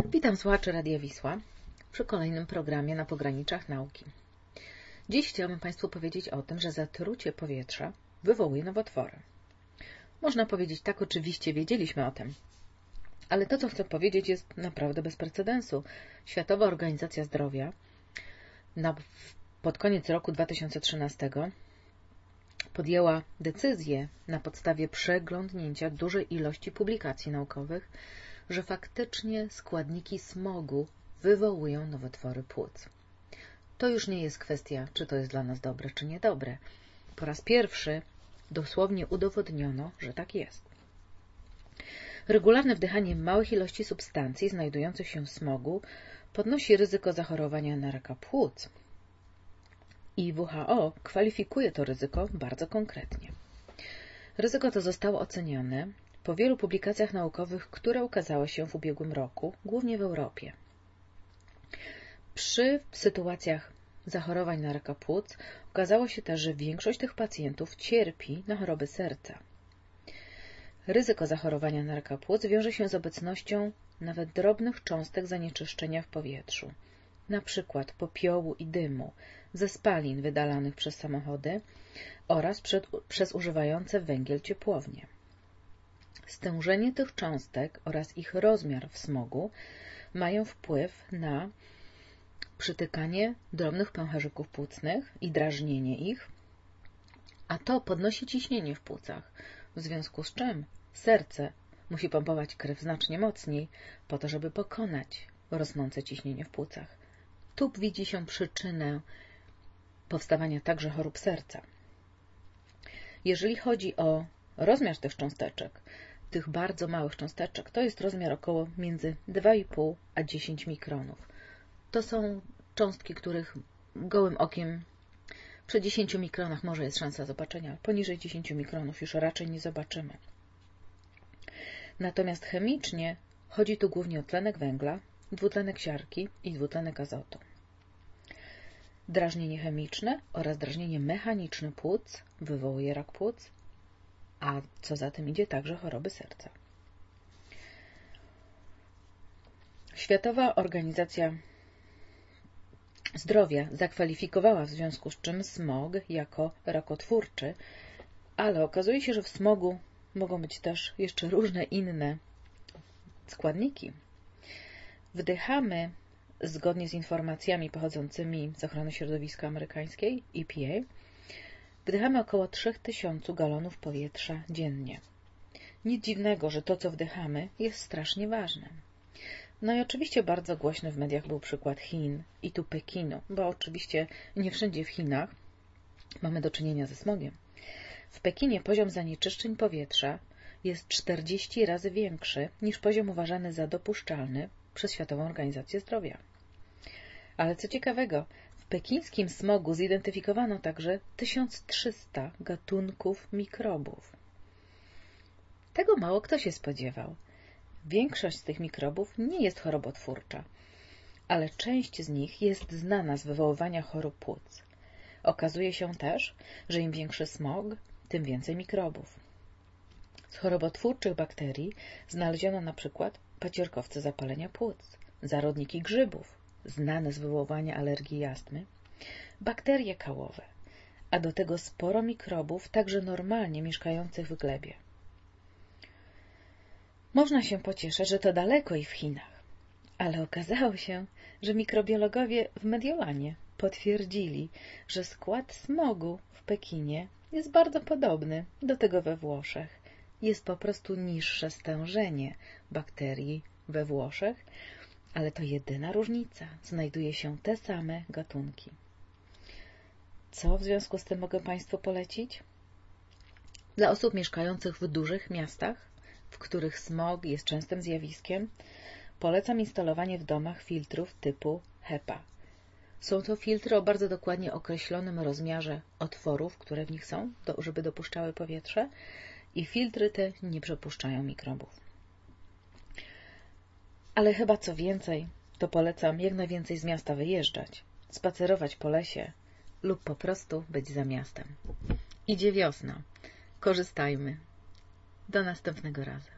Witam słuchaczy Radia Wisła przy kolejnym programie na pograniczach nauki. Dziś chciałabym Państwu powiedzieć o tym, że zatrucie powietrza wywołuje nowotwory. Można powiedzieć, tak, oczywiście wiedzieliśmy o tym, ale to, co chcę powiedzieć, jest naprawdę bez precedensu. Światowa Organizacja Zdrowia pod koniec roku 2013 podjęła decyzję na podstawie przeglądnięcia dużej ilości publikacji naukowych, że faktycznie składniki smogu wywołują nowotwory płuc. To już nie jest kwestia, czy to jest dla nas dobre, czy niedobre. Po raz pierwszy dosłownie udowodniono, że tak jest. Regularne wdychanie małych ilości substancji znajdujących się w smogu podnosi ryzyko zachorowania na raka płuc. I WHO kwalifikuje to ryzyko bardzo konkretnie. Ryzyko to zostało ocenione po wielu publikacjach naukowych, które ukazały się w ubiegłym roku, głównie w Europie. Przy sytuacjach zachorowań na raka płuc okazało się też, że większość tych pacjentów cierpi na choroby serca. Ryzyko zachorowania na raka płuc wiąże się z obecnością nawet drobnych cząstek zanieczyszczenia w powietrzu, na przykład popiołu i dymu ze spalin wydalanych przez samochody oraz przez używające węgiel ciepłownie. Stężenie tych cząstek oraz ich rozmiar w smogu mają wpływ na przytykanie drobnych pęcherzyków płucnych i drażnienie ich, a to podnosi ciśnienie w płucach, w związku z czym serce musi pompować krew znacznie mocniej po to, żeby pokonać rosnące ciśnienie w płucach. Tu widzi się przyczynę powstawania także chorób serca. Jeżeli chodzi o rozmiar tych cząsteczek, tych bardzo małych cząsteczek, to jest rozmiar około między 2,5 a 10 mikronów. To są cząstki, których gołym okiem przy 10 mikronach może jest szansa zobaczenia, poniżej 10 mikronów już raczej nie zobaczymy. Natomiast chemicznie chodzi tu głównie o tlenek węgla, dwutlenek siarki i dwutlenek azotu. Drażnienie chemiczne oraz drażnienie mechaniczne płuc wywołuje rak płuc, a co za tym idzie także choroby serca. Światowa Organizacja Zdrowia zakwalifikowała w związku z czym smog jako rakotwórczy, ale okazuje się, że w smogu mogą być też jeszcze różne inne składniki. Wdychamy, zgodnie z informacjami pochodzącymi z ochrony środowiska amerykańskiej, EPA, wdychamy około 3000 galonów powietrza dziennie. Nic dziwnego, że to, co wdychamy, jest strasznie ważne. No i oczywiście bardzo głośny w mediach był przykład Chin i tu Pekinu, bo oczywiście nie wszędzie w Chinach mamy do czynienia ze smogiem. W Pekinie poziom zanieczyszczeń powietrza jest 40 razy większy niż poziom uważany za dopuszczalny przez Światową Organizację Zdrowia. Ale co ciekawego, w pekińskim smogu zidentyfikowano także 1300 gatunków mikrobów. Tego mało kto się spodziewał. Większość z tych mikrobów nie jest chorobotwórcza, ale część z nich jest znana z wywoływania chorób płuc. Okazuje się też, że im większy smog, tym więcej mikrobów. Z chorobotwórczych bakterii znaleziono na przykład paciorkowce zapalenia płuc, zarodniki grzybów, znane z wywoływania alergii i astmy, bakterie kałowe, a do tego sporo mikrobów, także normalnie mieszkających w glebie. Można się pocieszyć, że to daleko i w Chinach, ale okazało się, że mikrobiologowie w Mediolanie potwierdzili, że skład smogu w Pekinie jest bardzo podobny do tego we Włoszech. Jest po prostu niższe stężenie bakterii we Włoszech, ale to jedyna różnica. Znajduje się te same gatunki. Co w związku z tym mogę Państwu polecić? Dla osób mieszkających w dużych miastach, w których smog jest częstym zjawiskiem, polecam instalowanie w domach filtrów typu HEPA. Są to filtry o bardzo dokładnie określonym rozmiarze otworów, które w nich są, żeby dopuszczały powietrze, i filtry te nie przepuszczają mikrobów. Ale chyba co więcej, to polecam jak najwięcej z miasta wyjeżdżać, spacerować po lesie lub po prostu być za miastem. Idzie wiosna. Korzystajmy. Do następnego razu.